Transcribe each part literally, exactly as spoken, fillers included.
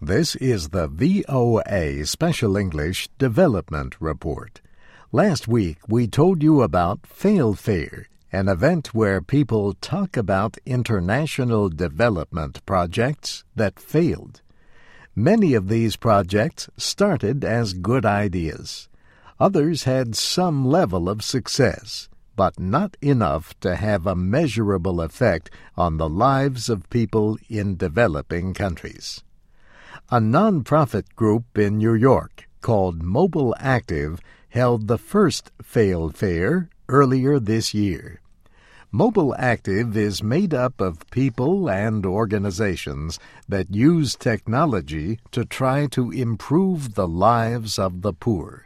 This is the V O A Special English Development Report. Last week, we told you about Failfair, an event where people talk about international development projects that failed. Many of these projects started as good ideas. Others had some level of success, but not enough to have a measurable effect on the lives of people in developing countries. A nonprofit group in New York called Mobile Active held the first Failfair earlier this year. Mobile Active is made up of people and organizations that use technology to try to improve the lives of the poor.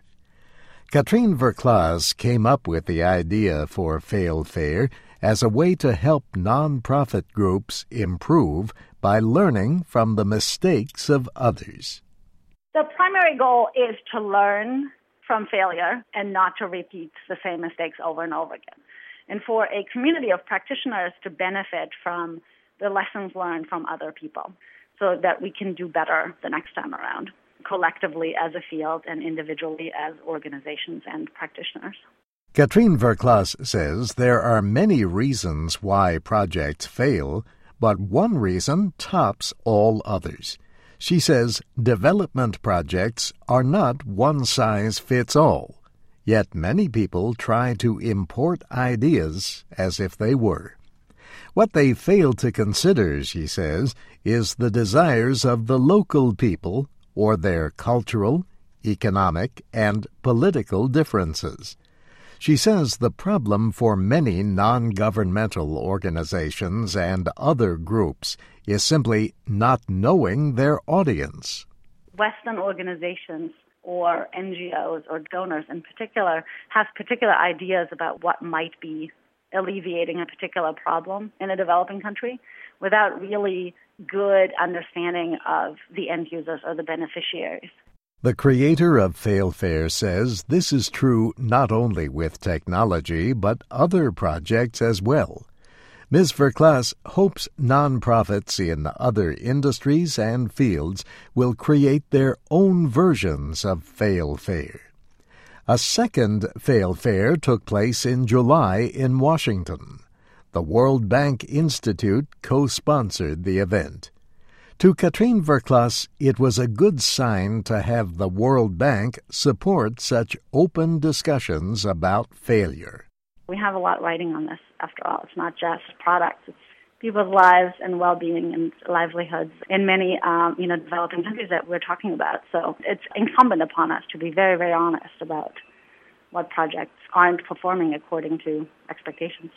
Katrien Verklaes came up with the idea for Failfair as a way to help nonprofit groups improve by learning from the mistakes of others. The primary goal is to learn from failure and not to repeat the same mistakes over and over again. And for a community of practitioners to benefit from the lessons learned from other people so that we can do better the next time around, collectively as a field and individually as organizations and practitioners. Katrien Verklaes says there are many reasons why projects fail, but one reason tops all others. She says development projects are not one-size-fits-all, yet many people try to import ideas as if they were. What they fail to consider, she says, is the desires of the local people or their cultural, economic, and political differences. She says the problem for many non-governmental organizations and other groups is simply not knowing their audience. Western organizations or N G Os or donors in particular have particular ideas about what might be alleviating a particular problem in a developing country without really good understanding of the end users or the beneficiaries. The creator of Failfair says this is true not only with technology, but other projects as well. Miz Verklaes hopes nonprofits in other industries and fields will create their own versions of Failfair. A second Failfair took place in July in Washington. The World Bank Institute co-sponsored the event. To Katrien Verklaes, it was a good sign to have the World Bank support such open discussions about failure. We have a lot riding on this, after all. It's not just products. It's people's lives and well-being and livelihoods in many um, you know, developing countries that we're talking about. So it's incumbent upon us to be very, very honest about what projects aren't performing according to expectations.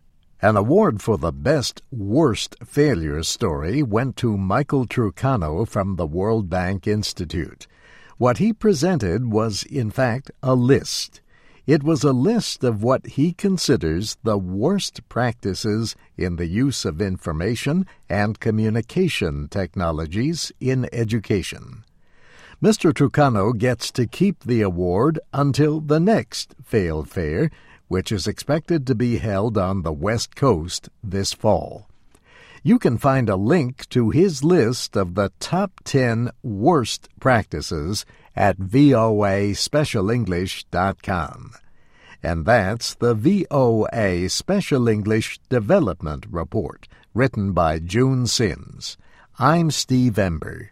An award for the best worst failure story went to Michael Trucano from the World Bank Institute. What he presented was, in fact, a list. It was a list of what he considers the worst practices in the use of information and communication technologies in education. Mister Trucano gets to keep the award until the next Failfair, which is expected to be held on the West Coast this fall. You can find a link to his list of the top ten worst practices at V O A special english dot com. And that's the V O A Special English Development Report, written by June Sims. I'm Steve Ember.